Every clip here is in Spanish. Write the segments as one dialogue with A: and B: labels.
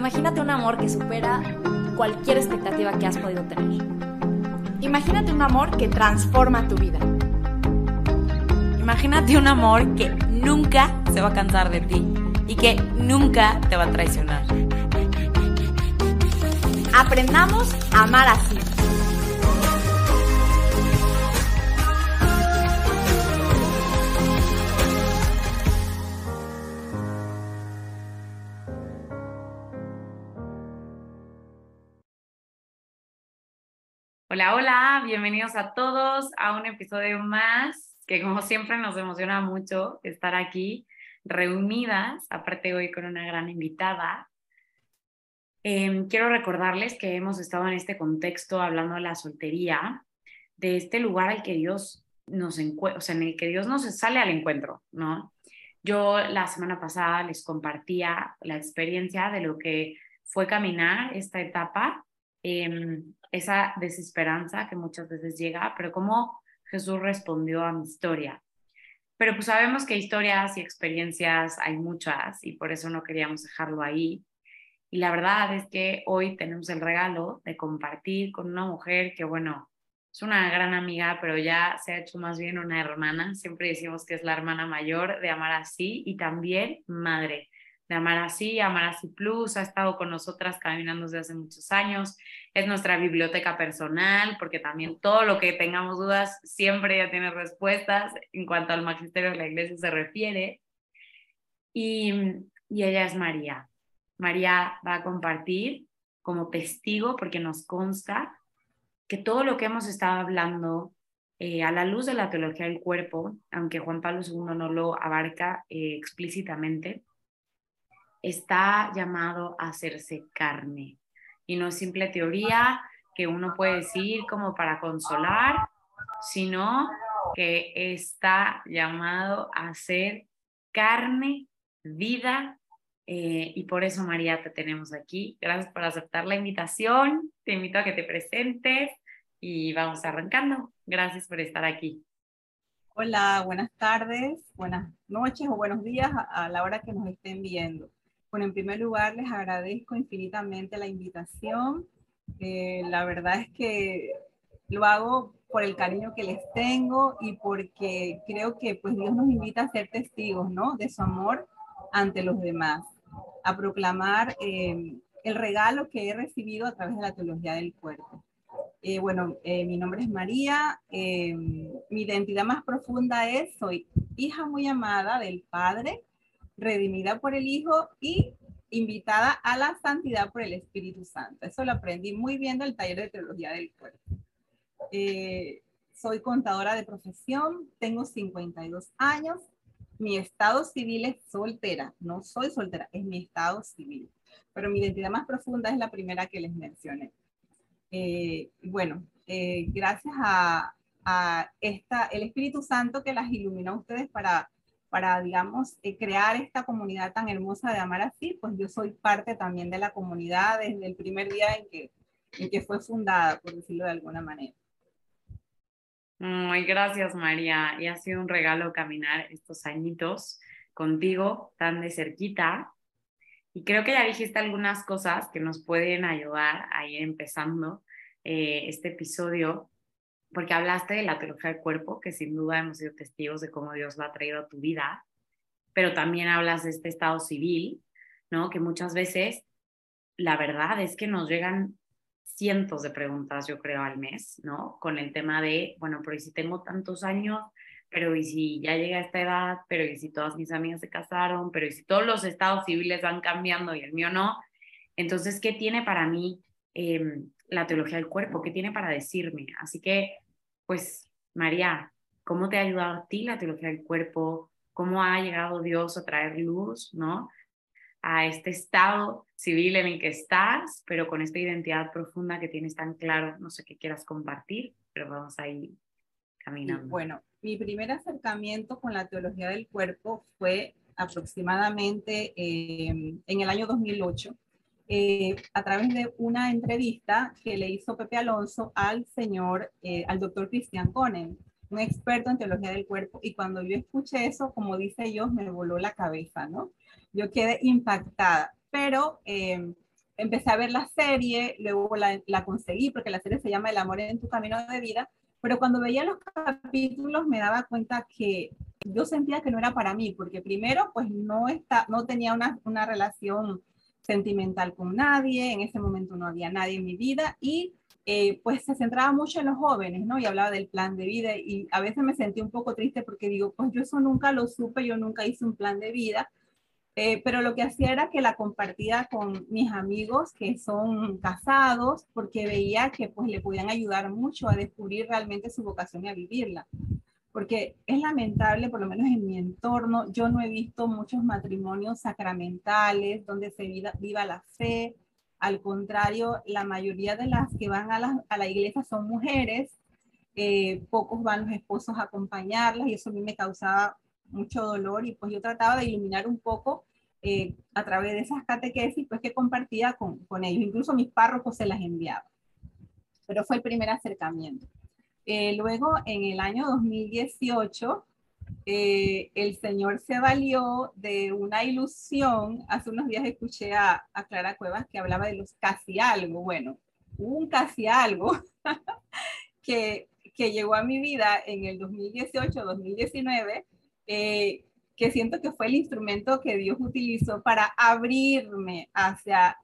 A: Imagínate un amor que supera cualquier expectativa que has podido tener.
B: Imagínate un amor que transforma tu vida.
C: Imagínate un amor que nunca se va a cansar de ti y que nunca te va a traicionar.
B: Aprendamos a amar así.
C: Hola, hola, bienvenidos a todos a un episodio más, que como siempre nos emociona mucho estar aquí reunidas, aparte hoy con una gran invitada. Quiero recordarles que hemos estado en este contexto hablando de la soltería, de este lugar al que Dios nos encuentra, o sea, en el que Dios nos sale al encuentro, ¿no? Yo la semana pasada les compartía la experiencia de lo que fue caminar esta etapa, esa desesperanza que muchas veces llega, pero cómo Jesús respondió a mi historia. Pero pues sabemos que historias y experiencias hay muchas y por eso no queríamos dejarlo ahí. Y la verdad es que hoy tenemos el regalo de compartir con una mujer que, bueno, es una gran amiga, pero ya se ha hecho más bien una hermana. Siempre decimos que es la hermana mayor de Amar Así y también madre de Amar Así Plus. Ha estado con nosotras caminando desde hace muchos años. Es nuestra biblioteca personal, porque también todo lo que tengamos dudas siempre ya tiene respuestas en cuanto al magisterio de la iglesia se refiere. Y ella es María. María va a compartir como testigo, porque nos consta que todo lo que hemos estado hablando a la luz de la teología del cuerpo, aunque Juan Pablo II no lo abarca explícitamente, está llamado a hacerse carne. Y no es simple teoría que uno puede decir como para consolar, sino que está llamado a ser carne, vida, y por eso, María, te tenemos aquí. Gracias por aceptar la invitación. Te invito a que te presentes y vamos arrancando. Gracias por estar aquí.
D: Hola, buenas tardes, buenas noches o buenos días a la hora que nos estén viendo. Bueno, en primer lugar, les agradezco infinitamente la invitación. La verdad es que lo hago por el cariño que les tengo y porque creo que pues Dios nos invita a ser testigos, ¿no?, de su amor ante los demás, a proclamar el regalo que he recibido a través de la teología del cuerpo. Mi nombre es María. Mi identidad más profunda es: soy hija muy amada del Padre, redimida por el Hijo y invitada a la santidad por el Espíritu Santo. Eso lo aprendí muy bien del taller de teología del cuerpo. Soy contadora de profesión, tengo 52 años. Mi estado civil es soltera, no soy soltera, es mi estado civil. Pero mi identidad más profunda es la primera que les mencioné. Gracias a el Espíritu Santo que las iluminó a ustedes para digamos, crear esta comunidad tan hermosa de Amar Así, pues yo soy parte también de la comunidad desde el primer día en que fue fundada, por decirlo de alguna manera.
C: Muy gracias, María. Y ha sido un regalo caminar estos añitos contigo tan de cerquita. Y creo que ya dijiste algunas cosas que nos pueden ayudar a ir empezando este episodio, porque hablaste de la teología del cuerpo, que sin duda hemos sido testigos de cómo Dios lo ha traído a tu vida, pero también hablas de este estado civil, ¿no? Que muchas veces la verdad es que nos llegan cientos de preguntas, yo creo, al mes, ¿no? Con el tema de, bueno, pero ¿y si tengo tantos años? Pero ¿y si ya llegué a esta edad? Pero ¿y si todas mis amigas se casaron? Pero ¿y si todos los estados civiles van cambiando y el mío no? Entonces, ¿qué tiene para mí la teología del cuerpo? ¿Qué tiene para decirme? Así que, pues, María, ¿cómo te ha ayudado a ti la teología del cuerpo? ¿Cómo ha llegado Dios a traer luz, ¿no?, a este estado civil en el que estás, pero con esta identidad profunda que tienes tan claro? No sé qué quieras compartir, pero vamos a ir caminando.
D: Bueno, mi primer acercamiento con la teología del cuerpo fue aproximadamente en el año 2008, a través de una entrevista que le hizo Pepe Alonso al al doctor Christian Conen, un experto en teología del cuerpo, y cuando yo escuché eso, como dice yo, me voló la cabeza, ¿no? Yo quedé impactada, pero empecé a ver la serie, luego la conseguí porque la serie se llama El amor en tu camino de vida, pero cuando veía los capítulos me daba cuenta que yo sentía que no era para mí, porque primero pues no tenía una relación sentimental con nadie, en ese momento no había nadie en mi vida y pues se centraba mucho en los jóvenes, ¿no? Y hablaba del plan de vida y a veces me sentí un poco triste porque digo, pues yo eso nunca lo supe, yo nunca hice un plan de vida, pero lo que hacía era que la compartía con mis amigos que son casados porque veía que pues le podían ayudar mucho a descubrir realmente su vocación y a vivirla. Porque es lamentable, por lo menos en mi entorno, yo no he visto muchos matrimonios sacramentales donde se viva la fe. Al contrario, la mayoría de las que van a la iglesia son mujeres, pocos van los esposos a acompañarlas y eso a mí me causaba mucho dolor y pues yo trataba de iluminar un poco a través de esas catequesis pues que compartía con ellos, incluso mis párrocos se las enviaba, pero fue el primer acercamiento. Luego en el año 2018 el Señor se valió de una ilusión. Hace unos días escuché a Clara Cuevas que hablaba de los casi algo. Bueno, un casi algo que llegó a mi vida en el 2018-2019, que siento que fue el instrumento que Dios utilizó para abrirme hacia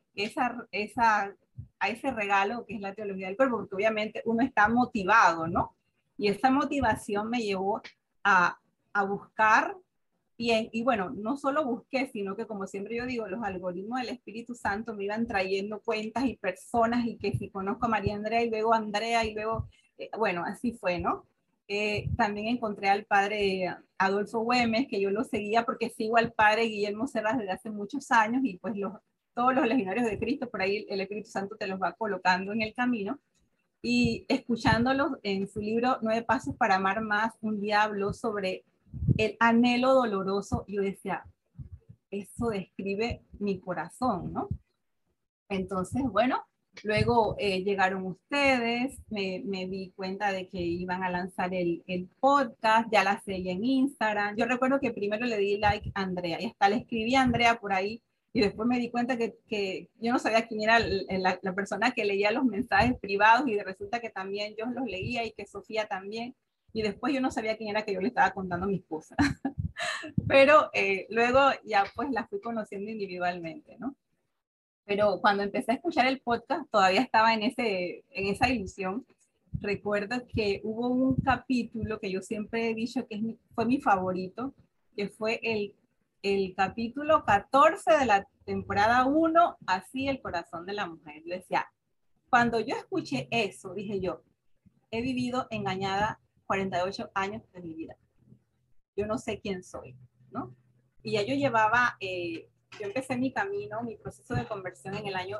D: a ese regalo que es la teología del cuerpo, porque obviamente uno está motivado, ¿no? Y esa motivación me llevó a buscar y bueno, no solo busqué, sino que como siempre yo digo, los algoritmos del Espíritu Santo me iban trayendo cuentas y personas y que si conozco a María Andrea y luego a Andrea y luego, bueno, así fue, ¿no? También encontré al padre Adolfo Güemes, que yo lo seguía porque sigo al padre Guillermo Serras desde hace muchos años y pues todos los legionarios de Cristo, por ahí el Espíritu Santo te los va colocando en el camino. Y escuchándolos en su libro 9 Pasos para Amar Más, un día habló sobre el anhelo doloroso. Yo decía, eso describe mi corazón, ¿no? Entonces, bueno, luego llegaron ustedes, me di cuenta de que iban a lanzar el podcast, ya la seguí en Instagram. Yo recuerdo que primero le di like a Andrea y hasta le escribí a Andrea por ahí y después me di cuenta que yo no sabía quién era la persona que leía los mensajes privados y resulta que también yo los leía y que Sofía también. Y después yo no sabía quién era que yo le estaba contando mis cosas. Pero luego ya pues las fui conociendo individualmente, ¿no? Pero cuando empecé a escuchar el podcast todavía estaba en esa ilusión. Recuerdo que hubo un capítulo que yo siempre he dicho que fue mi favorito, que fue el capítulo 14 de la temporada 1, Así el corazón de la mujer. Yo decía, cuando yo escuché eso, dije yo, he vivido engañada 48 años de mi vida. Yo no sé quién soy, ¿no? Y ya yo llevaba, yo empecé mi camino, mi proceso de conversión en el año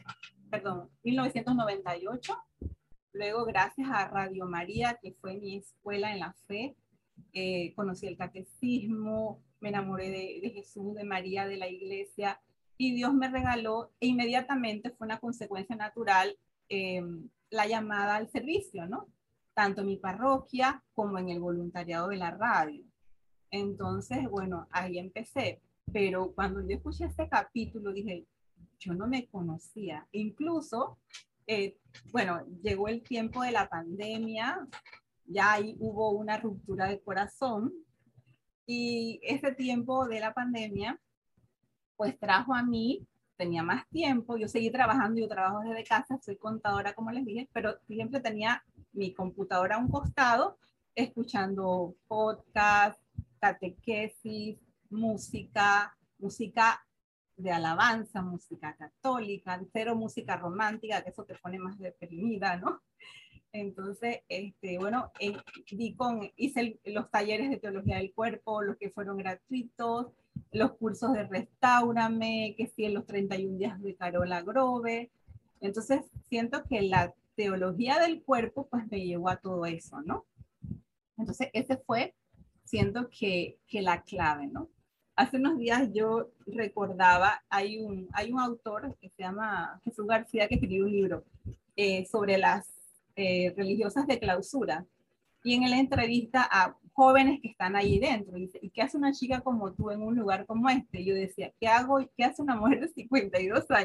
D: 1998. Luego, gracias a Radio María, que fue mi escuela en la fe, conocí el catecismo, me enamoré de Jesús, de María, de la iglesia, y Dios me regaló, e inmediatamente fue una consecuencia natural, la llamada al servicio, ¿no? Tanto en mi parroquia como en el voluntariado de la radio. Entonces, bueno, ahí empecé. Pero cuando yo escuché este capítulo, dije, yo no me conocía. Incluso, bueno, llegó el tiempo de la pandemia, ya ahí hubo una ruptura de corazón. Y ese tiempo de la pandemia, pues trajo a mí, tenía más tiempo, yo seguí trabajando, yo trabajo desde casa, soy contadora como les dije, pero siempre tenía mi computadora a un costado, escuchando podcast, catequesis, música de alabanza, música católica, cero música romántica, que eso te pone más deprimida, ¿no? Entonces, bueno, hice los talleres de teología del cuerpo, los que fueron gratuitos, los cursos de Restáurame, que sí, en los 31 días de Carola Grove. Entonces, siento que la teología del cuerpo, pues me llevó a todo eso, ¿no? Entonces, ese fue, siento que la clave, ¿no? Hace unos días yo recordaba, hay un autor que se llama Jesús García, que escribió un libro sobre las religiosas de clausura, y en la entrevista a jóvenes que están ahí dentro, y dice, ¿y qué hace una chica como tú en un lugar como este? Yo decía, ¿qué hace una mujer de 52 años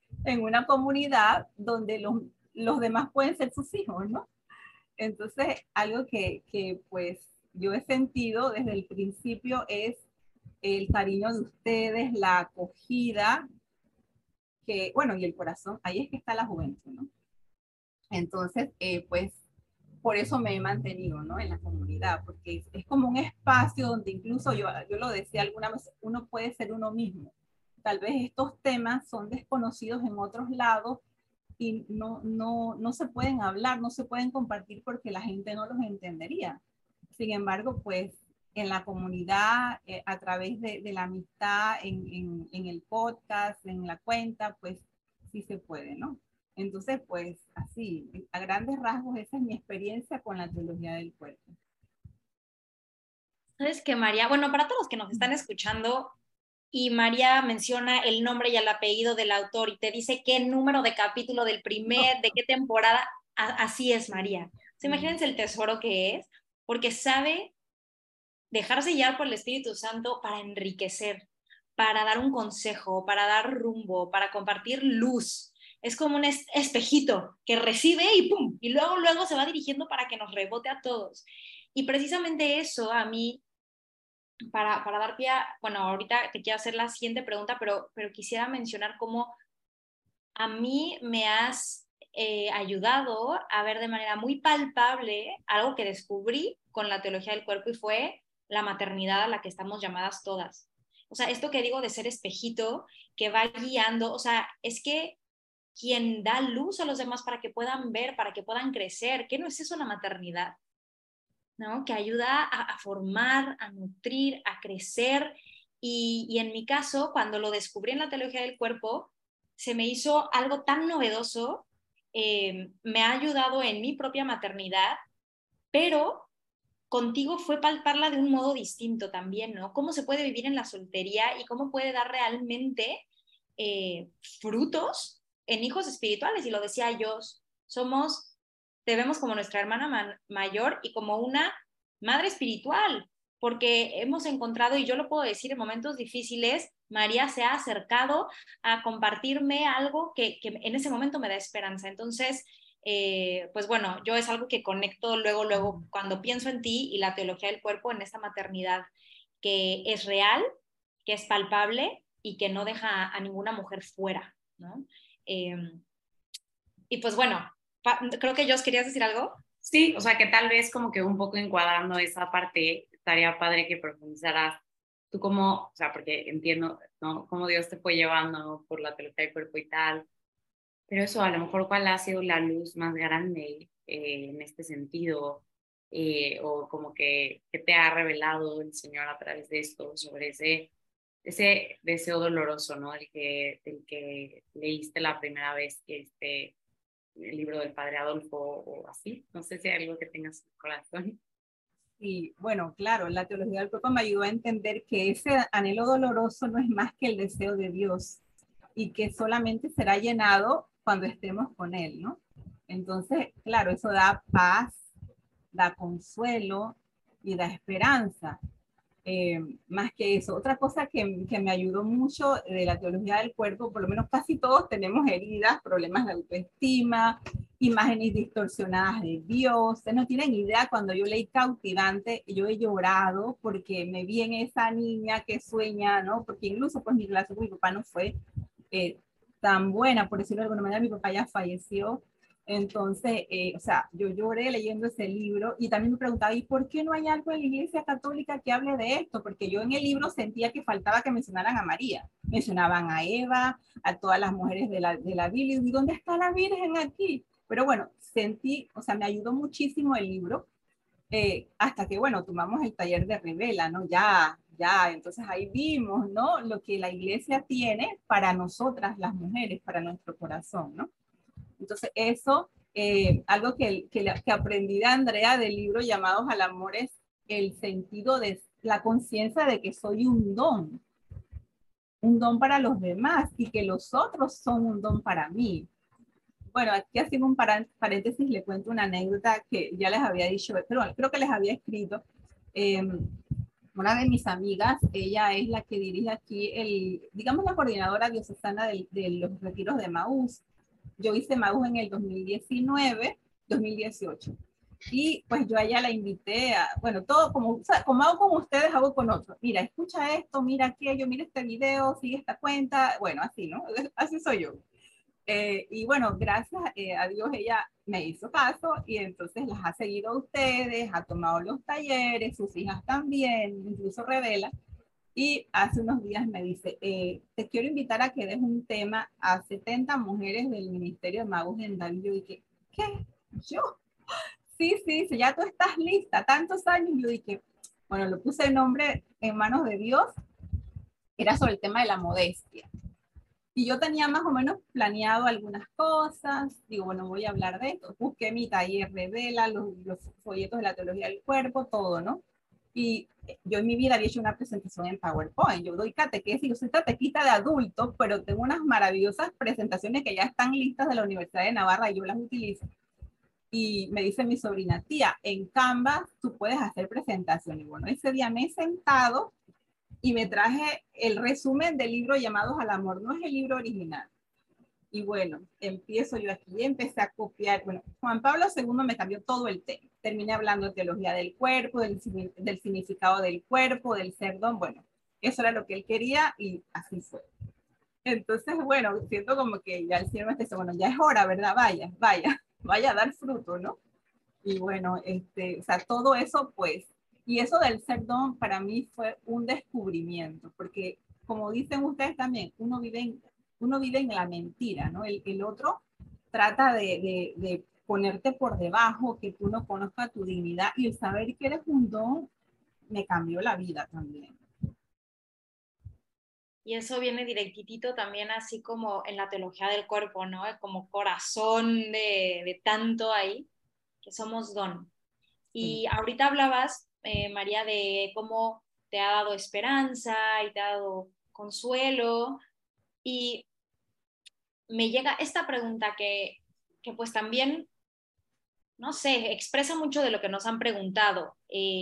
D: en una comunidad donde los demás pueden ser sus hijos, ¿no? Entonces, algo que pues yo he sentido desde el principio es el cariño de ustedes, la acogida, que, bueno, y el corazón, ahí es que está la juventud, ¿no? Entonces, pues por eso me he mantenido, ¿no? En la comunidad, porque es como un espacio donde incluso yo lo decía alguna vez, uno puede ser uno mismo. Tal vez estos temas son desconocidos en otros lados y no se pueden hablar, no se pueden compartir porque la gente no los entendería. Sin embargo, pues en la comunidad, a través de la amistad, en el podcast, en la cuenta, pues sí se puede, ¿no? Entonces, pues así, a grandes rasgos, esa es mi experiencia con la teología del cuerpo.
A: ¿Sabes qué, María? Bueno, para todos los que nos están escuchando, y María menciona el nombre y el apellido del autor y te dice qué número de capítulo del primer, de qué temporada, así es María. O sea, imagínense el tesoro que es, porque sabe dejarse guiar por el Espíritu Santo para enriquecer, para dar un consejo, para dar rumbo, para compartir luz. Es como un espejito que recibe y ¡pum! Y luego se va dirigiendo para que nos rebote a todos. Y precisamente eso a mí, para dar pie a, bueno, ahorita te quiero hacer la siguiente pregunta, pero quisiera mencionar cómo a mí me has ayudado a ver de manera muy palpable algo que descubrí con la teología del cuerpo y fue la maternidad a la que estamos llamadas todas. O sea, esto que digo de ser espejito, que va guiando, o sea, es que quien da luz a los demás para que puedan ver, para que puedan crecer, ¿qué no es eso la maternidad? ¿No? Que ayuda a formar, a nutrir, a crecer. Y en mi caso, cuando lo descubrí en la teología del cuerpo, se me hizo algo tan novedoso, me ha ayudado en mi propia maternidad, pero contigo fue palparla de un modo distinto también, ¿no? Cómo se puede vivir en la soltería y cómo puede dar realmente frutos en hijos espirituales. Y lo decía yo, te vemos como nuestra hermana mayor y como una madre espiritual, porque hemos encontrado, y yo lo puedo decir, en momentos difíciles, María se ha acercado a compartirme algo que en ese momento me da esperanza. Entonces, pues bueno, yo es algo que conecto luego, cuando pienso en ti y la teología del cuerpo, en esta maternidad que es real, que es palpable y que no deja a ninguna mujer fuera, ¿no? Eh, y pues bueno, creo que Jos, ¿querías decir algo?
C: Sí, o sea que tal vez como que un poco encuadrando esa parte, estaría padre que profundizaras tú como, o sea, porque entiendo, ¿no? Cómo Dios te fue llevando por la teología del cuerpo y tal, pero eso a lo mejor cuál ha sido la luz más grande en este sentido, o como que te ha revelado el Señor a través de esto, sobre ese deseo doloroso, ¿no? El que leíste la primera vez que el libro del Padre Adolfo o así. No sé si hay algo que tengas en tu corazón.
D: Y bueno, claro, la teología del cuerpo me ayudó a entender que ese anhelo doloroso no es más que el deseo de Dios y que solamente será llenado cuando estemos con Él, ¿no? Entonces, claro, eso da paz, da consuelo y da esperanza. Más que eso, otra cosa que me ayudó mucho de la teología del cuerpo, por lo menos casi todos tenemos heridas, problemas de autoestima, imágenes distorsionadas de Dios. Ustedes no tienen idea, cuando yo leí Cautivante, yo he llorado porque me vi en esa niña que sueña, ¿no? Porque incluso pues mi relación con mi papá no fue tan buena, por decirlo de alguna manera, mi papá ya falleció. Entonces, o sea, yo lloré leyendo ese libro y también me preguntaba, ¿y por qué no hay algo en la Iglesia Católica que hable de esto? Porque yo en el libro sentía que faltaba que mencionaran a María, mencionaban a Eva, a todas las mujeres de la Biblia, ¿y dónde está la Virgen aquí? Pero bueno, sentí, o sea, me ayudó muchísimo el libro, hasta que, bueno, tomamos el taller de Revela, ¿no? Ya, entonces ahí vimos, ¿no? Lo que la Iglesia tiene para nosotras, las mujeres, para nuestro corazón, ¿no? Entonces, eso, algo que aprendí de Andrea del libro Llamados al Amor es el sentido de la conciencia de que soy un don para los demás y que los otros son un don para mí. Bueno, aquí haciendo un paréntesis, le cuento una anécdota que ya les había dicho, pero creo que les había escrito. una de mis amigas, ella es la que dirige aquí, digamos, la coordinadora diocesana de los retiros de Maús. Yo hice Maús en el 2019, 2018. Y pues yo a ella la invité a, bueno, todo como, o sea, como hago con ustedes, hago con otros. Mira, escucha esto, mira aquello, mira este video, sigue esta cuenta. Bueno, así, ¿no? Así soy yo. Y bueno, gracias a Dios ella me hizo caso y entonces las ha seguido a ustedes, ha tomado los talleres, sus hijas también, incluso Revela. Y hace unos días me dice, te quiero invitar a que des un tema a 70 mujeres del Ministerio de Magos en David. Yo dije, ¿qué? ¿Yo? Sí, sí, sí, ya tú estás lista, tantos años. Yo dije, bueno, lo puse el nombre en manos de Dios, era sobre el tema de la modestia. Y yo tenía más o menos planeado algunas cosas, digo, bueno, voy a hablar de esto. Busqué mi taller Revela, los folletos de la teología del cuerpo, todo, ¿no? Y yo en mi vida había hecho una presentación en PowerPoint. Yo doy catequesis, yo soy catequista de adultos, pero tengo unas maravillosas presentaciones que ya están listas de la Universidad de Navarra y yo las utilizo. Y me dice mi sobrina, tía, en Canva tú puedes hacer presentaciones. Y bueno, ese día me he sentado y me traje el resumen del libro Llamados al Amor, no es el libro original. Y bueno, empiezo yo aquí, empecé a copiar, bueno, Juan Pablo II me cambió todo el tema. Terminé hablando de teología del cuerpo, del significado del cuerpo, del ser don, bueno, eso era lo que él quería y así fue. Entonces, bueno, siento como que ya el Señor me dice, bueno, ya es hora, ¿verdad? Vaya, vaya, vaya a dar fruto, ¿no? Y bueno, o sea, todo eso, pues, y eso del ser don para mí fue un descubrimiento, porque como dicen ustedes también, uno vive en la mentira, ¿no? El otro trata de ponerte por debajo, que tú no conozcas tu dignidad, y el saber que eres un don me cambió la vida también.
A: Y eso viene directitito también así como en la teología del cuerpo, ¿no? Como corazón de tanto ahí, que somos don.
D: Sí.
A: Y ahorita hablabas, María, de cómo te ha dado esperanza y te ha dado consuelo. Y me llega esta pregunta que pues también, no sé, expresa mucho de lo que nos han preguntado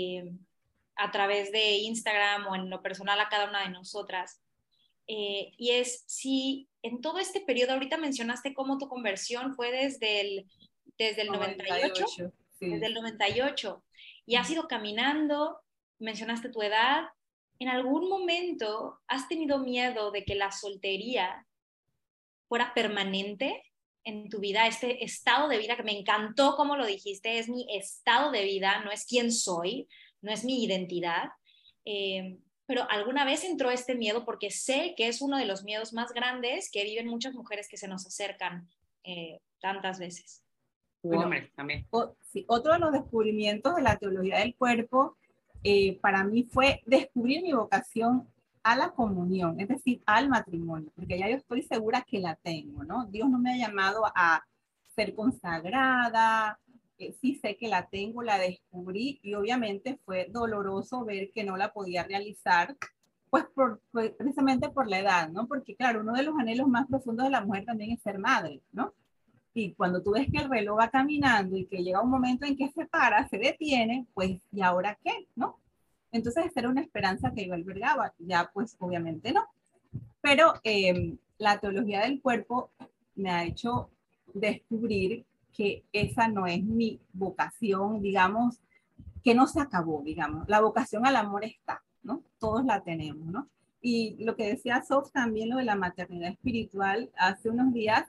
A: a través de Instagram o en lo personal a cada una de nosotras. Y es si en todo este periodo, ahorita mencionaste cómo tu conversión fue desde el 98,
D: 98,
A: desde
D: sí.
A: el 98, y has ido caminando, mencionaste tu edad. ¿En algún momento has tenido miedo de que la soltería fuera permanente en tu vida, este estado de vida que me encantó como lo dijiste, es mi estado de vida, no es quién soy, no es mi identidad? Pero alguna vez entró este miedo porque sé que es uno de los miedos más grandes que viven muchas mujeres que se nos acercan tantas veces.
C: Bueno, hombres también.
D: Sí, otro de los descubrimientos de la teología del cuerpo para mí fue descubrir mi vocación a la comunión, es decir, al matrimonio, porque ya yo estoy segura que la tengo, ¿no? Dios no me ha llamado a ser consagrada, sí sé que la tengo, la descubrí y obviamente fue doloroso ver que no la podía realizar, pues precisamente por la edad, ¿no? Porque claro, uno de los anhelos más profundos de la mujer también es ser madre, ¿no? Y cuando tú ves que el reloj va caminando y que llega un momento en que se para, se detiene, pues ¿y ahora qué? ¿No? Entonces esa era una esperanza que yo albergaba, ya pues obviamente no. Pero la teología del cuerpo me ha hecho descubrir que esa no es mi vocación, digamos, que no se acabó, digamos. La vocación al amor está, ¿no? Todos la tenemos, ¿no? Y lo que decía Sof también, lo de la maternidad espiritual, hace unos días,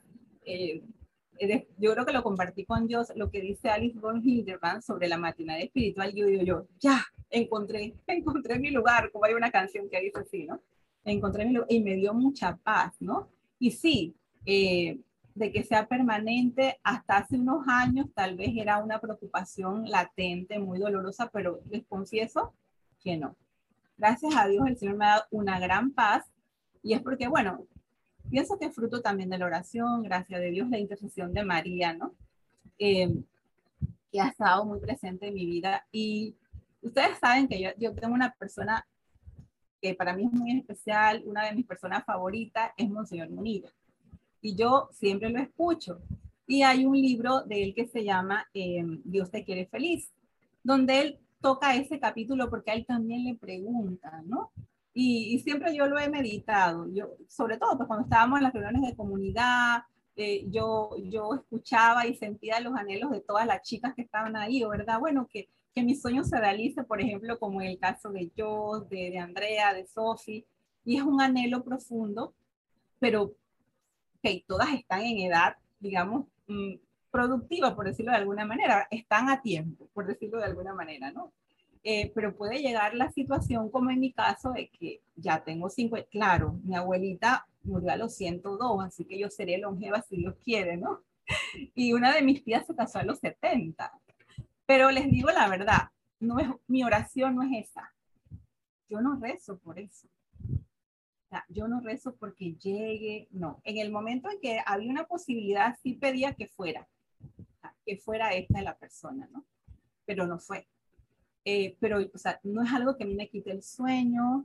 D: yo creo que lo compartí con Jos, lo que dice Alice von Hildebrand sobre la maternidad espiritual, yo digo yo, ya, encontré mi lugar, como hay una canción que dice así, ¿no? Encontré mi lugar y me dio mucha paz, ¿no? Y sí, de que sea permanente, hasta hace unos años tal vez era una preocupación latente, muy dolorosa, pero les confieso que no. Gracias a Dios el Señor me ha dado una gran paz y es porque, bueno, pienso que es fruto también de la oración, gracias a Dios, la intercesión de María, ¿no? Que ha estado muy presente en mi vida y ustedes saben que yo tengo una persona que para mí es muy especial, una de mis personas favoritas es Monseñor Munilla. Y yo siempre lo escucho. Y hay un libro de él que se llama Dios te quiere feliz, donde él toca ese capítulo porque a él también le preguntan, ¿no? Y siempre yo lo he meditado, yo, sobre todo pues, cuando estábamos en las reuniones de comunidad, yo escuchaba y sentía los anhelos de todas las chicas que estaban ahí, ¿verdad? Bueno, que mi sueño se realice, por ejemplo, como en el caso de yo, de Andrea, de Sofi, y es un anhelo profundo, pero okay, todas están en edad, digamos, productiva, por decirlo de alguna manera, están a tiempo, por decirlo de alguna manera, ¿no? Pero puede llegar la situación, como en mi caso, de que ya tengo 50, claro, mi abuelita murió a los 102, así que yo seré longeva si Dios quiere, ¿no? Y una de mis tías se casó a los 70. Pero les digo la verdad, no es, mi oración no es esa. Yo no rezo por eso. O sea, yo no rezo porque llegue, no. En el momento en que había una posibilidad, sí pedía que fuera esta la persona, ¿no? Pero no fue. Pero, o sea, no es algo que a mí me quite el sueño.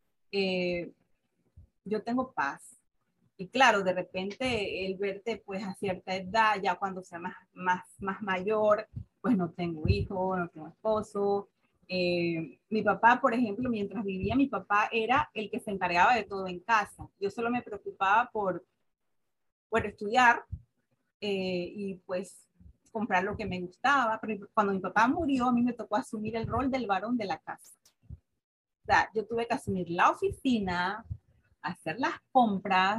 D: Yo tengo paz. Y claro, de repente el verte pues a cierta edad, ya cuando sea más mayor, pues no tengo hijo, no tengo esposo. Mi papá, por ejemplo, mientras vivía, mi papá era el que se encargaba de todo en casa. Yo solo me preocupaba por estudiar y pues comprar lo que me gustaba. Pero cuando mi papá murió, a mí me tocó asumir el rol del varón de la casa. O sea, yo tuve que asumir la oficina, hacer las compras,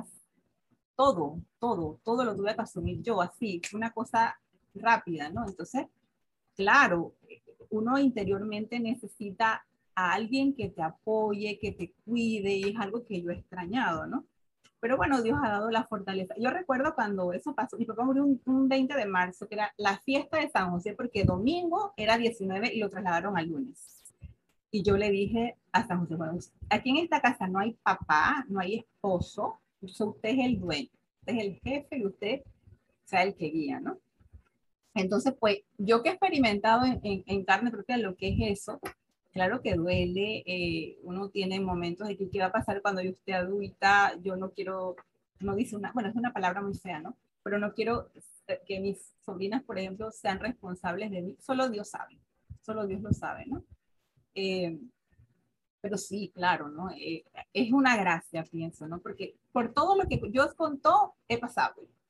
D: todo lo tuve que asumir yo, así, una cosa rápida, ¿no? Entonces, claro, uno interiormente necesita a alguien que te apoye, que te cuide, y es algo que yo he extrañado, ¿no? Pero bueno, Dios ha dado la fortaleza. Yo recuerdo cuando eso pasó, mi papá murió un 20 de marzo, que era la fiesta de San José, porque domingo era 19 y lo trasladaron al lunes. Y yo le dije a San José, bueno, aquí en esta casa no hay papá, no hay esposo, usted es el dueño, usted es el jefe y usted sea el que guía, ¿no? Entonces, pues, yo que he experimentado en carne propia lo que es eso, claro que duele, uno tiene momentos de que qué va a pasar cuando yo esté adulta, yo no quiero, no dice una, bueno, es una palabra muy fea, ¿no? Pero no quiero que mis sobrinas, por ejemplo, sean responsables de mí, solo Dios lo sabe, ¿no? Eh, pero sí, claro, ¿no? Es una gracia, pienso, ¿no? Porque por todo lo que Dios contó, he pasado.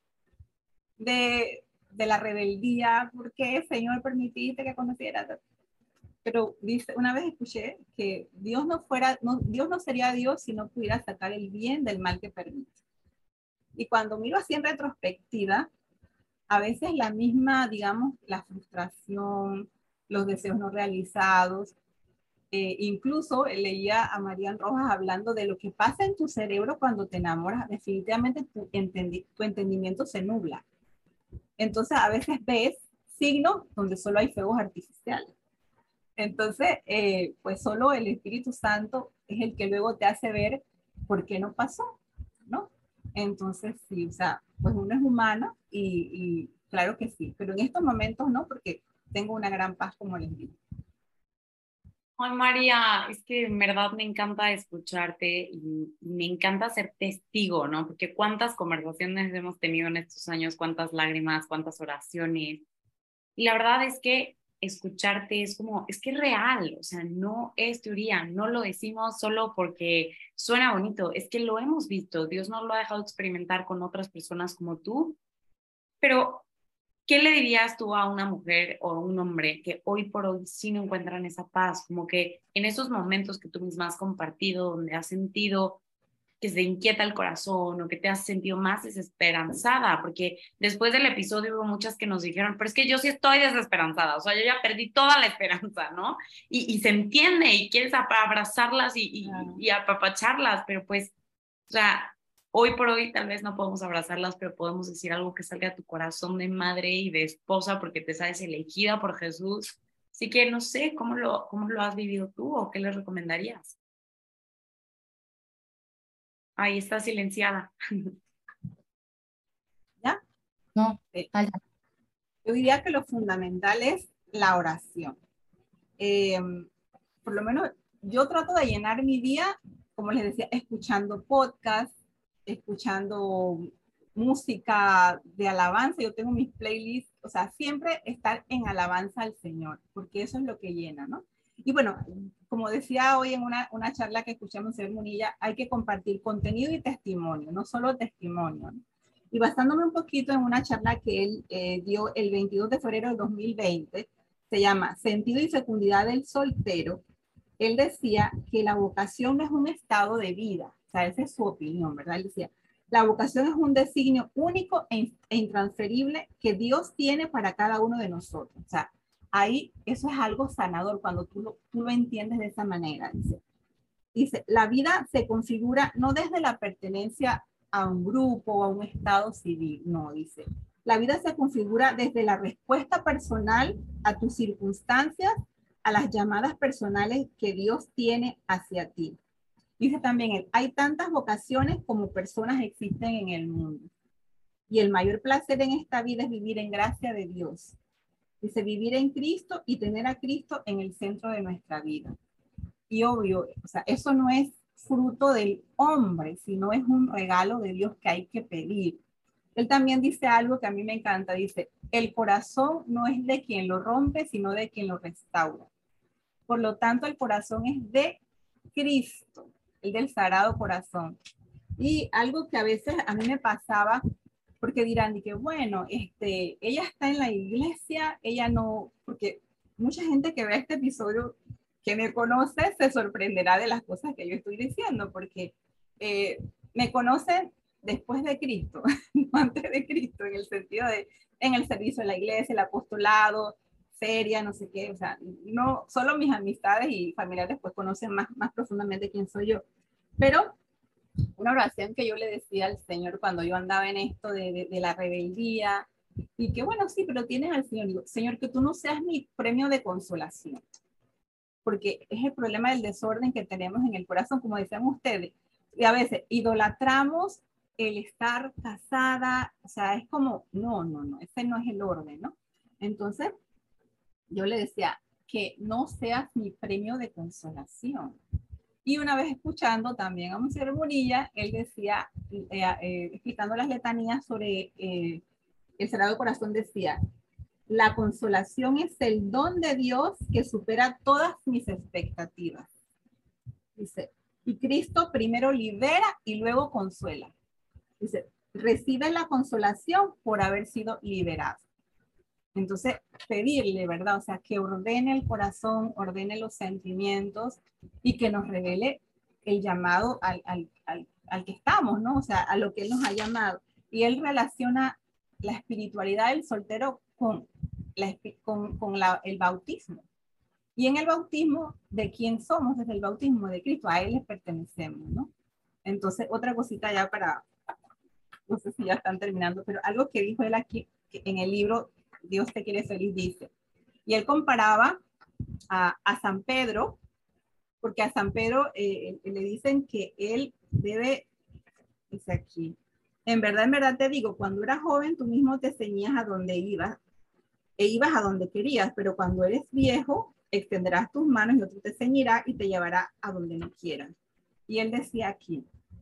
D: De la rebeldía, ¿por qué, Señor, permitiste que conociera? Pero dice, una vez escuché que Dios Dios no sería Dios si no pudiera sacar el bien del mal que permite. Y cuando miro así en retrospectiva, a veces la misma, digamos, la frustración, los deseos no realizados, incluso leía a Marian Rojas hablando de lo que pasa en tu cerebro cuando te enamoras. Definitivamente tu entendimiento se nubla. Entonces a veces ves signos donde solo hay fuegos artificiales. Entonces, pues solo el Espíritu Santo es el que luego te hace ver por qué no pasó, ¿no? Entonces, sí, o sea, pues uno es humano y claro que sí, pero en estos momentos no, porque tengo una gran paz, como les digo.
C: Ay, María, es que en verdad me encanta escucharte y me encanta ser testigo, ¿no? Porque cuántas conversaciones hemos tenido en estos años, cuántas lágrimas, cuántas oraciones. Y la verdad es que escucharte es como, es que es real, o sea, no es teoría, no lo decimos solo porque suena bonito, es que lo hemos visto, Dios nos lo ha dejado experimentar con otras personas como tú, pero ¿qué le dirías tú a una mujer o a un hombre que hoy por hoy sí no encuentran esa paz? Como que en esos momentos que tú misma has compartido, donde has sentido que se inquieta el corazón o que te has sentido más desesperanzada, porque después del episodio hubo muchas que nos dijeron, pero es que yo sí estoy desesperanzada, o sea, yo ya perdí toda la esperanza, ¿no? Y se entiende y quieres abrazarlas y apapacharlas, pero pues, o sea, hoy por hoy tal vez no podemos abrazarlas, pero podemos decir algo que salga a tu corazón de madre y de esposa porque te sabes elegida por Jesús. Así que no sé, cómo lo has vivido tú o qué les recomendarías? Ahí está silenciada.
D: ¿Ya?
B: No,
D: Sí.
B: dale.
D: Yo diría que lo fundamental es la oración. Eh, por lo menos yo trato de llenar mi día, como les decía, escuchando podcasts, escuchando música de alabanza. Yo tengo mis playlists, o sea, siempre estar en alabanza al Señor, porque eso es lo que llena, ¿no? Y bueno, como decía hoy en una charla que escuchamos en Munilla, hay que compartir contenido y testimonio, no solo testimonio, ¿no? Y basándome un poquito en una charla que él dio el 22 de febrero del 2020, se llama Sentido y fecundidad del soltero. Él decía que la vocación no es un estado de vida, o sea, esa es su opinión, ¿verdad? Él decía, la vocación es un designio único e intransferible que Dios tiene para cada uno de nosotros. O sea, ahí eso es algo sanador cuando tú lo entiendes de esa manera. Dice, la vida se configura no desde la pertenencia a un grupo o a un estado civil, no, dice. La vida se configura desde la respuesta personal a tus circunstancias, a las llamadas personales que Dios tiene hacia ti. Dice también, hay tantas vocaciones como personas existen en el mundo. Y el mayor placer en esta vida es vivir en gracia de Dios. Dice, vivir en Cristo y tener a Cristo en el centro de nuestra vida. Y obvio, o sea, eso no es fruto del hombre, sino es un regalo de Dios que hay que pedir. Él también dice algo que a mí me encanta, dice, el corazón no es de quien lo rompe, sino de quien lo restaura. Por lo tanto, el corazón es de Cristo, el del Sagrado Corazón. Y algo que a veces a mí me pasaba, porque dirán, que bueno, ella está en la iglesia, ella no, porque mucha gente que ve este episodio, que me conoce, se sorprenderá de las cosas que yo estoy diciendo, porque me conocen después de Cristo, no antes de Cristo, en el sentido de, en el servicio de la iglesia, el apostolado, seria, no sé qué, o sea, no, solo mis amistades y familiares pues conocen más profundamente quién soy yo. Pero una oración que yo le decía al Señor cuando yo andaba en esto de la rebeldía, y que bueno, sí, pero tienes al Señor, digo, Señor, que tú no seas mi premio de consolación, porque es el problema del desorden que tenemos en el corazón, como decían ustedes, y a veces idolatramos el estar casada, o sea, es como, no, ese no es el orden, ¿no? Entonces, yo le decía, que no seas mi premio de consolación. Y una vez escuchando también a Monsieur Munilla, él decía, explicando las letanías sobre el Sagrado Corazón, decía, la consolación es el don de Dios que supera todas mis expectativas. Dice, y Cristo primero libera y luego consuela. Dice, recibe la consolación por haber sido liberado. Entonces, pedirle, ¿verdad? O sea, que ordene el corazón, ordene los sentimientos y que nos revele el llamado al que estamos, ¿no? O sea, a lo que Él nos ha llamado. Y Él relaciona la espiritualidad del soltero con el bautismo. Y en el bautismo, ¿de quién somos? Desde el bautismo de Cristo, a Él le pertenecemos, ¿no? Entonces, otra cosita ya para, no sé si ya están terminando, pero algo que dijo él aquí en el libro Dios te quiere feliz, dice. Y él comparaba a San Pedro, porque a San Pedro le dicen que él debe, dice aquí, en verdad te digo, cuando eras joven tú mismo te ceñías a donde ibas, e ibas a donde querías, pero cuando eres viejo, extenderás tus manos y otro te ceñirá y te llevará a donde no quieras. Y él decía aquí,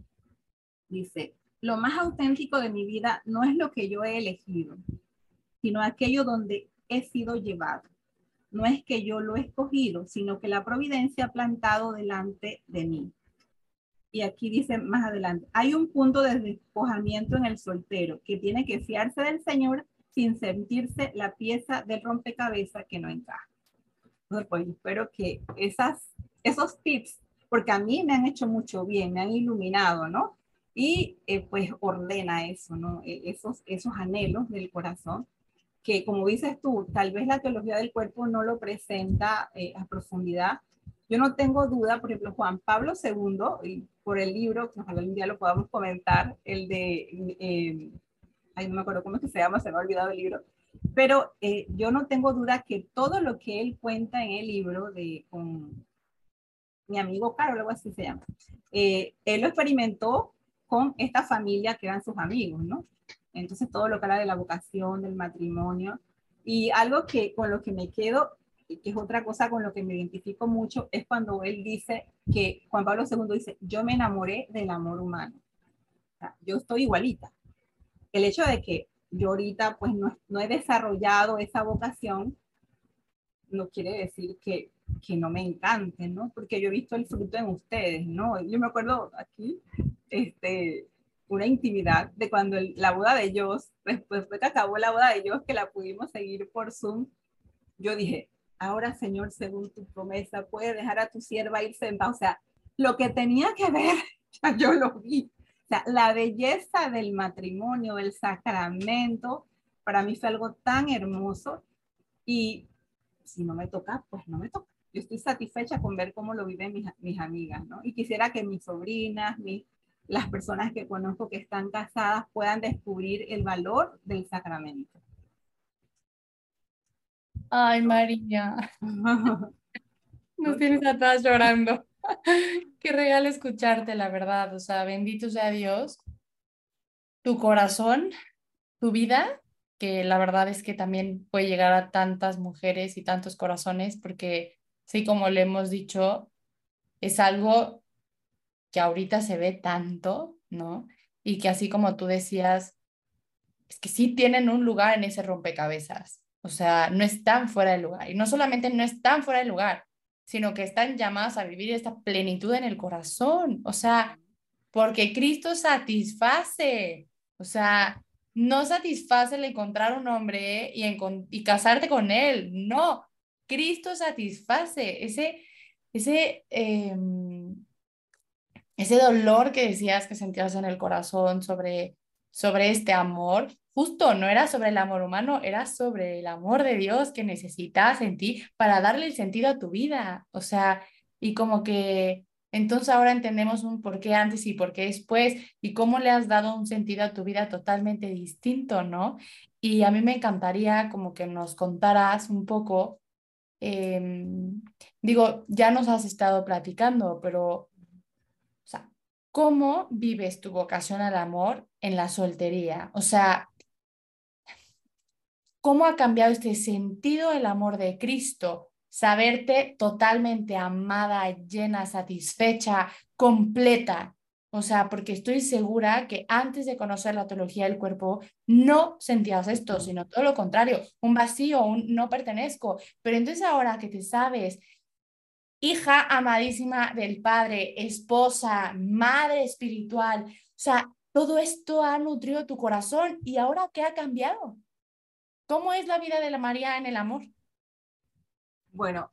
D: dice, lo más auténtico de mi vida no es lo que yo he elegido, sino aquello donde he sido llevado. No es que yo lo he escogido, sino que la providencia ha plantado delante de mí. Y aquí dice más adelante, hay un punto de despojamiento en el soltero que tiene que fiarse del Señor sin sentirse la pieza del rompecabezas que no encaja. Entonces, pues espero que esos tips, porque a mí me han hecho mucho bien, me han iluminado, ¿no? Y pues ordena eso, ¿no? Esos anhelos del corazón, que como dices tú, tal vez la teología del cuerpo no lo presenta a profundidad. Yo no tengo duda, por ejemplo, Juan Pablo II, y por el libro, que ojalá un día lo podamos comentar, el de, ay, no me acuerdo cómo es que se llama, se me ha olvidado el libro, pero yo no tengo duda que todo lo que él cuenta en el libro con mi amigo Carlos, algo así se llama, él lo experimentó con esta familia que eran sus amigos, ¿no? Entonces todo lo que habla de la vocación, del matrimonio, y algo que con lo que me quedo, que es otra cosa con lo que me identifico mucho, es cuando él dice que, Juan Pablo II dice, yo me enamoré del amor humano. O sea, yo estoy igualita. El hecho de que yo ahorita pues no he desarrollado esa vocación, no quiere decir que que no me encanten, ¿no? Porque yo he visto el fruto en ustedes, ¿no? Yo me acuerdo aquí, una intimidad de cuando la boda de Joss, después de que acabó la boda de Joss, que la pudimos seguir por Zoom, yo dije, ahora Señor, según tu promesa, puedes dejar a tu sierva irse en paz. O sea, lo que tenía que ver, ya yo lo vi. O sea, la belleza del matrimonio, del sacramento, para mí fue algo tan hermoso. Y si no me toca, pues no me toca. Yo estoy satisfecha con ver cómo lo viven mis amigas, ¿no? Y quisiera que mis sobrinas, las personas que conozco que están casadas puedan descubrir el valor del sacramento.
E: Ay, María, nos tienes atrás llorando. Qué regalo escucharte, la verdad. O sea, bendito sea Dios, tu corazón, tu vida, que la verdad es que también puede llegar a tantas mujeres y tantos corazones, porque sí, como le hemos dicho, es algo que ahorita se ve tanto, ¿no? Y que así como tú decías, es que sí tienen un lugar en ese rompecabezas. O sea, no están fuera de lugar. Y no solamente no están fuera de lugar, sino que están llamadas a vivir esta plenitud en el corazón. O sea, porque Cristo satisface. O sea, no satisface el encontrar un hombre y casarte con él. No, Cristo satisface ese dolor que decías que sentías en el corazón sobre este amor. Justo no era sobre el amor humano, era sobre el amor de Dios que necesitas en ti para darle el sentido a tu vida. O sea, y como que entonces ahora entendemos un por qué antes y por qué después y cómo le has dado un sentido a tu vida totalmente distinto, ¿no? Y a mí me encantaría como que nos contaras un poco, digo, ya nos has estado platicando, pero o sea, ¿cómo vives tu vocación al amor en la soltería? O sea, ¿cómo ha cambiado este sentido el amor de Cristo? Saberte totalmente amada, llena, satisfecha, completa. O sea, porque estoy segura que antes de conocer la teología del cuerpo no sentías esto, sino todo lo contrario, un vacío, un no pertenezco. Pero entonces ahora que te sabes hija amadísima del Padre, esposa, madre espiritual. O sea, todo esto ha nutrido tu corazón y ahora ¿qué ha cambiado? ¿Cómo es la vida de la María en el amor?
D: Bueno,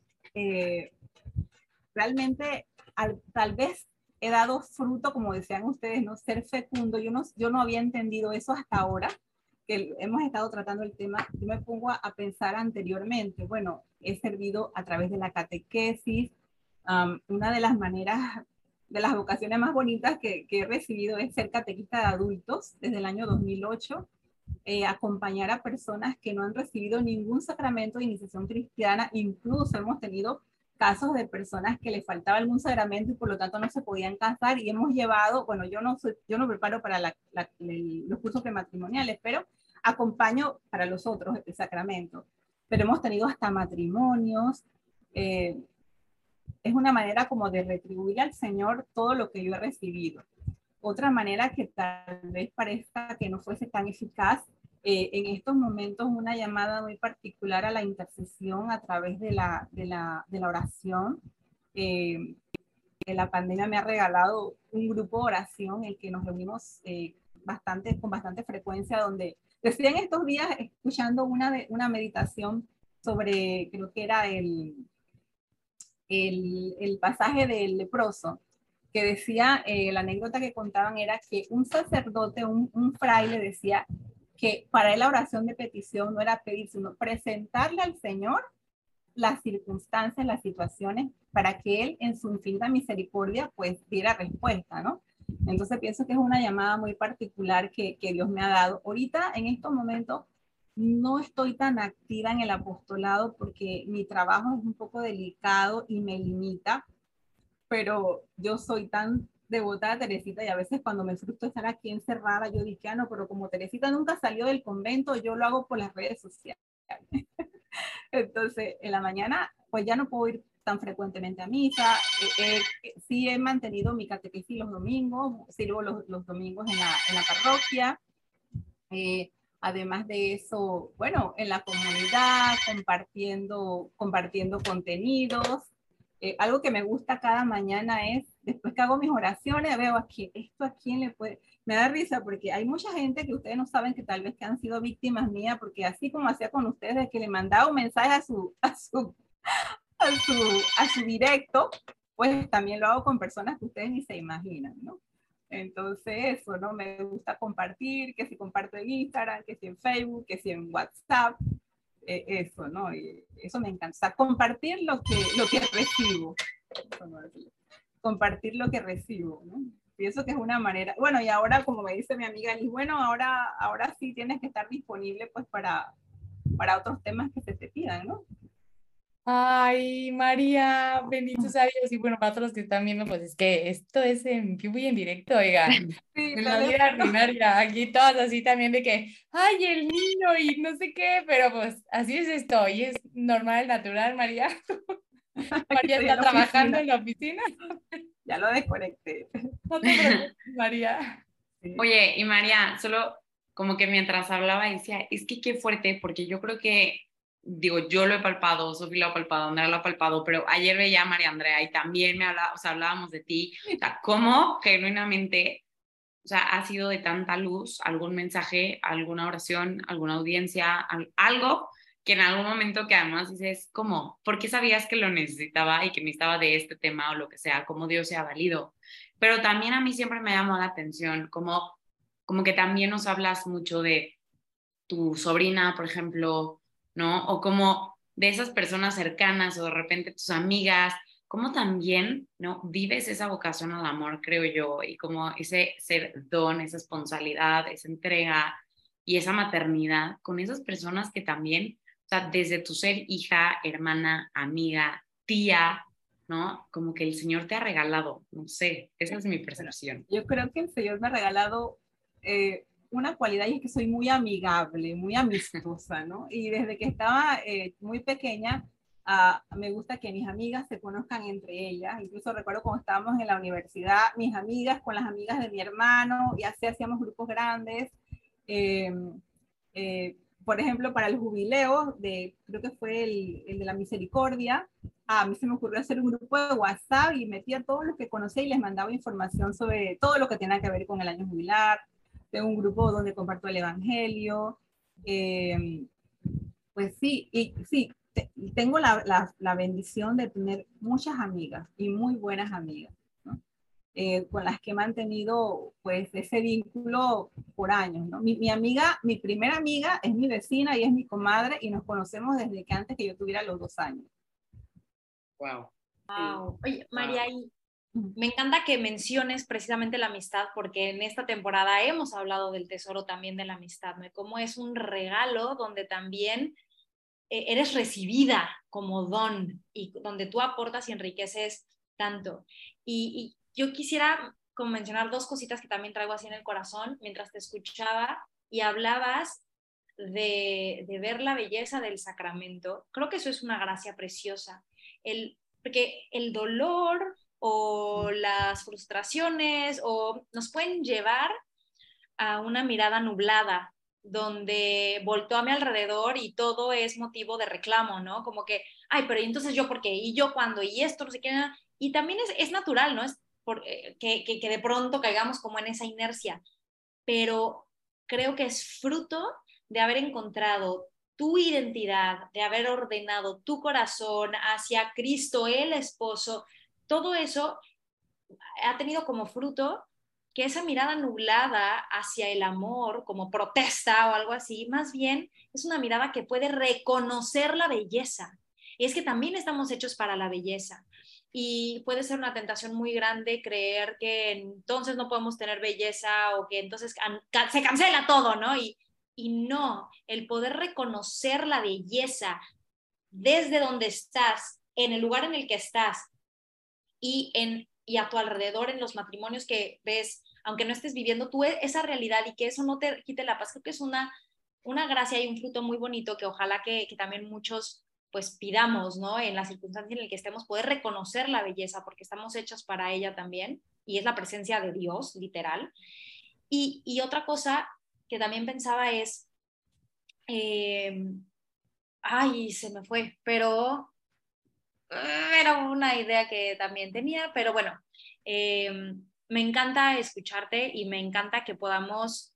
D: realmente tal vez he dado fruto, como decían ustedes, no ser fecundo. Yo no había entendido eso hasta ahora que hemos estado tratando el tema. Yo me pongo a pensar anteriormente. Bueno, he servido a través de la catequesis. Una de las maneras, de las vocaciones más bonitas que he recibido es ser catequista de adultos desde el año 2008. Acompañar a personas que no han recibido ningún sacramento de iniciación cristiana. Incluso hemos tenido casos de personas que les faltaba algún sacramento y por lo tanto no se podían casar, y hemos llevado, bueno, yo no preparo para los cursos prematrimoniales, pero acompaño para los otros el sacramento. Pero hemos tenido hasta matrimonios. Es una manera como de retribuir al Señor todo lo que yo he recibido. Otra manera que tal vez parezca que no fuese tan eficaz, en estos momentos una llamada muy particular a la intercesión a través de la oración. La pandemia me ha regalado un grupo de oración en el que nos reunimos con bastante frecuencia, donde decían estos días escuchando una meditación sobre, creo que era el pasaje del leproso, que decía, la anécdota que contaban era que un sacerdote, un fraile decía que para él la oración de petición no era pedir, sino presentarle al Señor las circunstancias, las situaciones, para que Él en su infinita misericordia pues diera respuesta, ¿no? Entonces pienso que es una llamada muy particular que Dios me ha dado. Ahorita, en estos momentos, no estoy tan activa en el apostolado porque mi trabajo es un poco delicado y me limita, pero yo soy tan devota a Teresita y a veces cuando me frustro estar aquí encerrada, yo dije, ah, no, pero como Teresita nunca salió del convento, yo lo hago por las redes sociales. Entonces, en la mañana, pues ya no puedo ir tan frecuentemente a misa. Sí he mantenido mi catequesis los domingos, sirvo los domingos en la parroquia. Además de eso, bueno, en la comunidad, compartiendo contenidos. Algo que me gusta cada mañana es, después que hago mis oraciones, veo aquí, esto a quién le puede... Me da risa porque hay mucha gente que ustedes no saben que tal vez que han sido víctimas mías, porque así como hacía con ustedes, que le mandaba un mensaje a su directo, pues también lo hago con personas que ustedes ni se imaginan, ¿no? Entonces, eso, ¿no? Me gusta compartir, que si comparto en Instagram, que si en Facebook, que si en WhatsApp, eso, ¿no? Y eso me encanta. O sea, compartir lo que recibo. Eso, ¿no? Compartir lo que recibo, ¿no? Pienso que es una manera, bueno, y ahora, como me dice mi amiga Liz, bueno, ahora sí tienes que estar disponible, pues, para otros temas que se te pidan, ¿no?
E: Ay, María, bendito sea Dios. Y bueno, para todos los que están viendo, pues es que esto es en vivo y en directo, oigan.
D: Sí,
E: En la vida ordinaria, aquí todas así también de que, ay, el niño y no sé qué, pero pues así es esto, y es normal, natural, María.
D: aquí
E: María
D: estoy en
E: está
D: la
E: trabajando
D: oficina.
E: en la oficina.
D: Ya lo desconecté.
E: No te preocupes, María.
D: Sí.
C: Oye, y María, solo como que mientras hablaba decía, es que qué fuerte, porque yo creo que, digo, yo lo he palpado, Sofía lo ha palpado, Andrea lo ha palpado, pero ayer veía a María Andrea y también me hablaba, o sea, hablábamos de ti, o sea, cómo genuinamente, o sea, ha sido de tanta luz, algún mensaje, alguna oración, alguna audiencia, algo que en algún momento que además dices, ¿cómo? ¿Por qué sabías que lo necesitaba y que necesitaba de este tema o lo que sea? ¿Cómo Dios se ha valido? Pero también a mí siempre me llamó la atención, como que también nos hablas mucho de tu sobrina, por ejemplo, ¿no? O como de esas personas cercanas o de repente tus amigas, cómo también, ¿no? Vives esa vocación al amor, creo yo, y como ese ser don, esa esponsalidad, esa entrega y esa maternidad con esas personas que también, o sea, desde tu ser hija, hermana, amiga, tía, ¿no? Como que el Señor te ha regalado, no sé, esa es mi percepción.
D: Yo creo que el Señor me ha regalado una cualidad y es que soy muy amigable, muy amistosa, ¿no? Y desde que estaba muy pequeña, me gusta que mis amigas se conozcan entre ellas. Incluso recuerdo cuando estábamos en la universidad, mis amigas con las amigas de mi hermano, y así hacíamos grupos grandes. Eh, por ejemplo, para el jubileo, creo que fue el de la misericordia, a mí se me ocurrió hacer un grupo de WhatsApp y metía a todos los que conocía y les mandaba información sobre todo lo que tenía que ver con el año jubilar. Tengo un grupo donde comparto el evangelio. Pues sí, y sí, tengo la bendición de tener muchas amigas y muy buenas amigas, ¿no? Con las que he mantenido pues ese vínculo por años, ¿no? Mi amiga, mi primera amiga es mi vecina y es mi comadre y nos conocemos desde que antes que yo tuviera los 2 años.
C: Wow.
A: Wow. Oye, María,
C: Wow.
A: y me encanta que menciones precisamente la amistad, porque en esta temporada hemos hablado del tesoro también de la amistad, ¿no? Y cómo es un regalo donde también eres recibida como don y donde tú aportas y enriqueces tanto. Y yo quisiera como mencionar dos cositas que también traigo así en el corazón mientras te escuchaba y hablabas de ver la belleza del sacramento. Creo que eso es una gracia preciosa. Porque el dolor o las frustraciones o nos pueden llevar a una mirada nublada, donde volteo a mi alrededor y todo es motivo de reclamo, ¿no? Como que, ay, pero entonces yo por qué, y yo cuándo, y esto, no sé qué, y también es natural, ¿no? Es que de pronto caigamos como en esa inercia, pero creo que es fruto de haber encontrado tu identidad, de haber ordenado tu corazón hacia Cristo, el esposo, todo eso ha tenido como fruto que esa mirada nublada hacia el amor, como protesta o algo así, más bien es una mirada que puede reconocer la belleza. Y es que también estamos hechos para la belleza. Y puede ser una tentación muy grande creer que entonces no podemos tener belleza o que entonces se cancela todo, ¿no? Y no, el poder reconocer la belleza desde donde estás, en el lugar en el que estás y a tu alrededor en los matrimonios que ves, aunque no estés viviendo tú esa realidad y que eso no te quite la paz, creo que es una gracia y un fruto muy bonito que ojalá que también muchos pues pidamos, ¿no? En la circunstancia en la que estemos, poder reconocer la belleza, porque estamos hechos para ella también, y es la presencia de Dios, literal. Y otra cosa que también pensaba es, Ay, se me fue, pero era una idea que también tenía, pero bueno, me encanta escucharte y me encanta que podamos...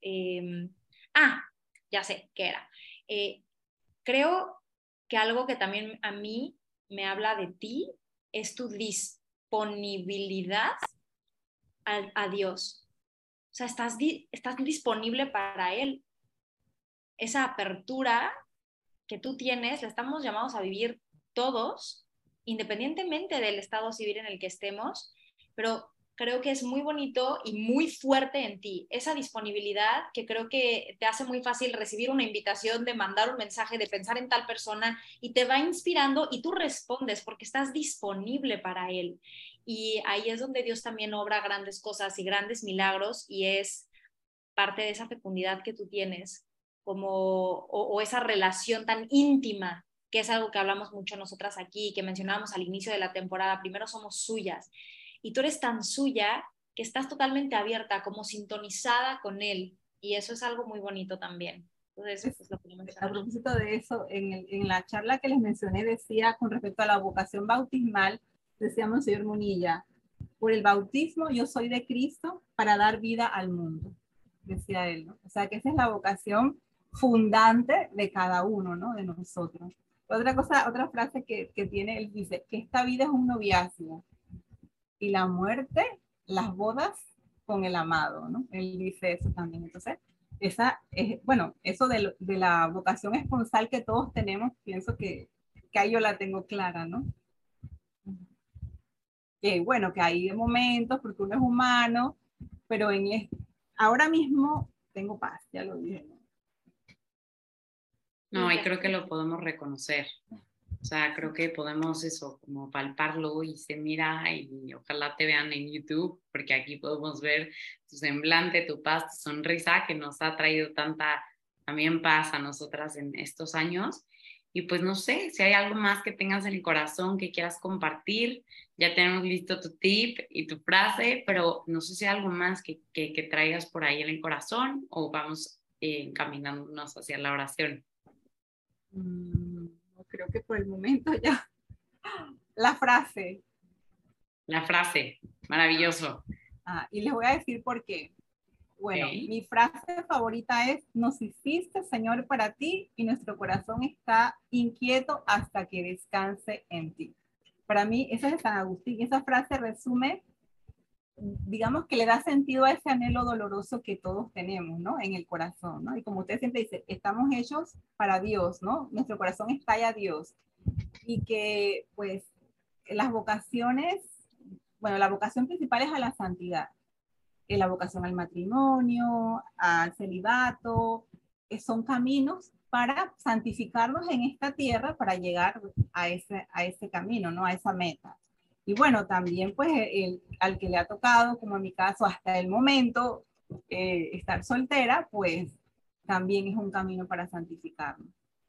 A: ya sé qué era. Creo que algo que también a mí me habla de ti es tu disponibilidad a Dios. O sea, estás disponible para Él. Esa apertura que tú tienes, la estamos llamados a vivir todos, independientemente del estado civil en el que estemos, pero creo que es muy bonito y muy fuerte en ti, esa disponibilidad que creo que te hace muy fácil recibir una invitación, de mandar un mensaje, de pensar en tal persona y te va inspirando y tú respondes porque estás disponible para él. Y ahí es donde Dios también obra grandes cosas y grandes milagros y es parte de esa fecundidad que tú tienes como, o esa relación tan íntima, que es algo que hablamos mucho nosotras aquí, que mencionábamos al inicio de la temporada, primero somos suyas, y tú eres tan suya que estás totalmente abierta, como sintonizada con él, y eso es algo muy bonito también. Entonces, es lo que
D: a propósito de eso, en la charla que les mencioné decía con respecto a la vocación bautismal, decía Monseñor Munilla, por el bautismo yo soy de Cristo para dar vida al mundo, decía él, ¿no? O sea que esa es la vocación fundante de cada uno, ¿no? De nosotros. Otra frase que tiene, él dice, que esta vida es un noviazgo y la muerte, las bodas con el amado, ¿no? Él dice eso también. Entonces, esa es, bueno, eso de la vocación esponsal que todos tenemos, pienso que ahí yo la tengo clara, ¿no? Que bueno, que hay momentos, porque uno es humano, pero ahora mismo tengo paz, ya lo dije.
C: No, y creo que lo podemos reconocer. O sea, creo que podemos eso, como palparlo y se mira y ojalá te vean en YouTube, porque aquí podemos ver tu semblante, tu paz, tu sonrisa que nos ha traído tanta también paz a nosotras en estos años. Y pues no sé, si hay algo más que tengas en el corazón que quieras compartir, ya tenemos listo tu tip y tu frase, pero no sé si hay algo más que traigas por ahí en el corazón o vamos encaminándonos hacia la oración.
D: Creo que por el momento ya. La frase.
C: La frase, maravilloso.
D: Y les voy a decir por qué. Bueno, mi frase favorita es, nos hiciste, Señor, para ti y nuestro corazón está inquieto hasta que descanse en ti. Para mí, esa es de San Agustín. Esa frase resume, digamos que le da sentido a ese anhelo doloroso que todos tenemos, ¿no? En el corazón, ¿no? Y como usted siempre dice, estamos hechos para Dios, ¿no? Nuestro corazón está a Dios. Y que, pues, las vocaciones, bueno, la vocación principal es a la santidad. La vocación al matrimonio, al celibato, son caminos para santificarnos en esta tierra para llegar a ese camino, ¿no? A esa meta. Y bueno, también pues al que le ha tocado, como en mi caso, hasta el momento, estar soltera, pues también es un camino para santificarnos.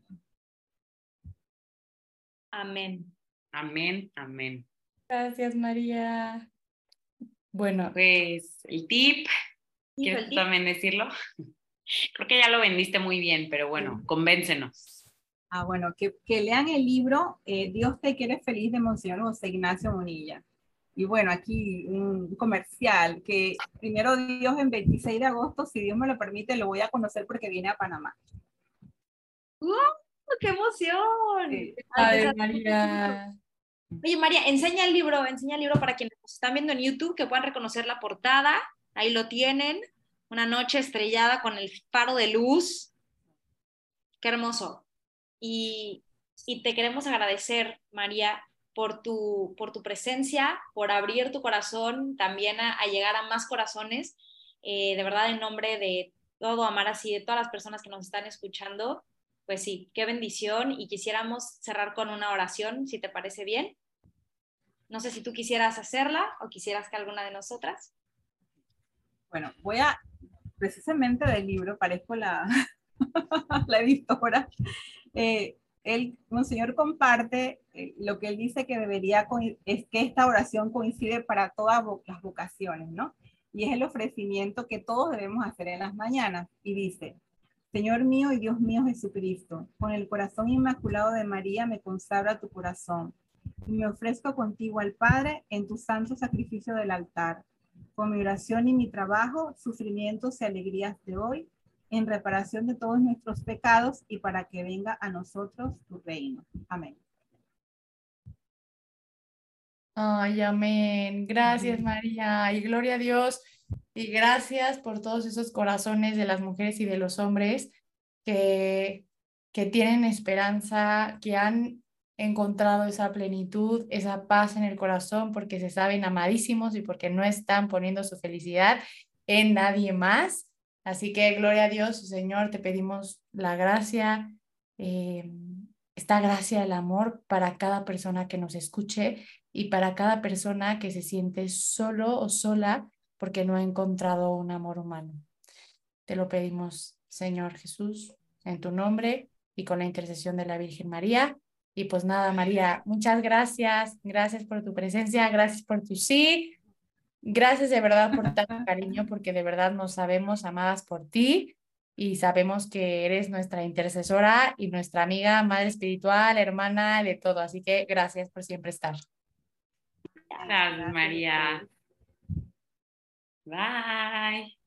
A: Amén.
C: Amén, amén.
E: Gracias, María. Bueno,
C: pues el tip, ¿quieres también decirlo? Creo que ya lo vendiste muy bien, pero bueno, convéncenos.
D: Bueno, que lean el libro Dios te quiere feliz de Monseñor José Ignacio Munilla. Y bueno, aquí un comercial, que primero Dios en 26 de agosto, si Dios me lo permite, lo voy a conocer porque viene a Panamá.
A: ¡Qué emoción!
E: Ay, María.
A: Oye, María, enseña el libro para quienes nos están viendo en YouTube, que puedan reconocer la portada. Ahí lo tienen, una noche estrellada con el faro de luz. Qué hermoso. Y te queremos agradecer, María, por tu presencia, por abrir tu corazón también a llegar a más corazones. De verdad, en nombre de todo Amar Así, de todas las personas que nos están escuchando, pues sí, qué bendición. Y quisiéramos cerrar con una oración, si te parece bien. No sé si tú quisieras hacerla o quisieras que alguna de nosotras.
D: Bueno, precisamente del libro, parezco la editora. El Monseñor comparte lo que él dice que es que esta oración coincide para todas las vocaciones, ¿no? Y es el ofrecimiento que todos debemos hacer en las mañanas. Y dice, Señor mío y Dios mío Jesucristo, con el corazón inmaculado de María me consagro a tu corazón y me ofrezco contigo al Padre en tu santo sacrificio del altar, con mi oración y mi trabajo, sufrimientos y alegrías de hoy, en reparación de todos nuestros pecados y para que venga a nosotros tu reino. Amén.
E: Ay, amén. Gracias, María. Y gloria a Dios. Y gracias por todos esos corazones de las mujeres y de los hombres que tienen esperanza, que han encontrado esa plenitud, esa paz en el corazón, porque se saben amadísimos y porque no están poniendo su felicidad en nadie más. Así que gloria a Dios, Señor, te pedimos la gracia, esta gracia del amor para cada persona que nos escuche y para cada persona que se siente solo o sola porque no ha encontrado un amor humano. Te lo pedimos, Señor Jesús, en tu nombre y con la intercesión de la Virgen María. Y pues nada, María, muchas gracias. Gracias por tu presencia, gracias por tu sí. Gracias de verdad por tanto cariño, porque de verdad nos sabemos amadas por ti y sabemos que eres nuestra intercesora y nuestra amiga, madre espiritual, hermana, de todo. Así que gracias por siempre estar.
C: Gracias, María. Bye.